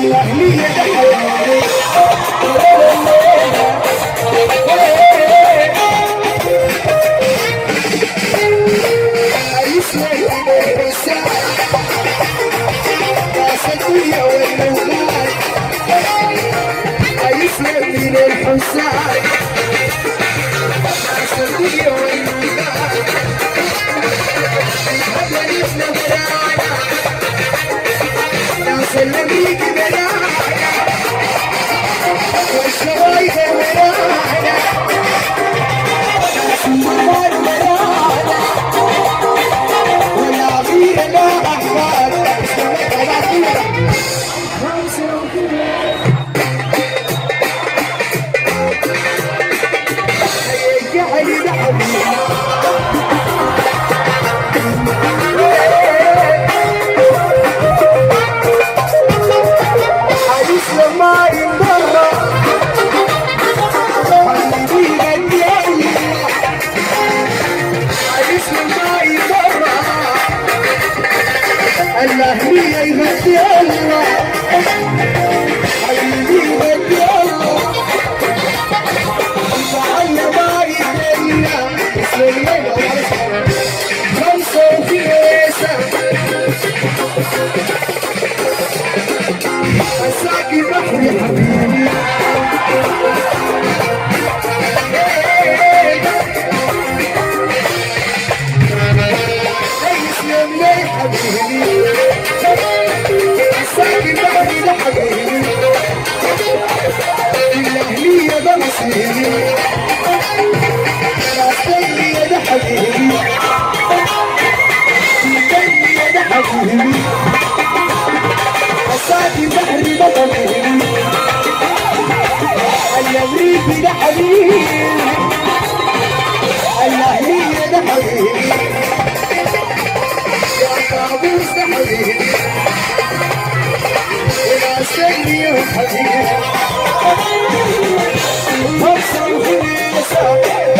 الأهلية ده حياتي يسمعني الإنسان ناس الدنيا والمولاد يسمعني الحسان ناس الدنيا والمولاد هذا يسلم ورانا ناس الأمريك بلانا والشرايط ورانا ناس الموال ورانا والعبير لا أحوال اسمك العبير خمسة وكذا هيجعلي لحبيب لما ينضرب حبيبي غنيلي عايز لما ينضرب الأهلية يغني الله حبيبي غني الله فعل ما يدينا اسمي خمسة وخمسة أساكي بحري حبيبي يسلم لي حبيبي أساكي بحري حبيبي الأهلية بمسيري الأهلية ده حبيبي الأهلية ده حبيبي أساكي بحري بطلي الأمريكي ده حبيبي الأهلية ده حبيبي يا كابوس ده حبيبي يا سيدي حبيبي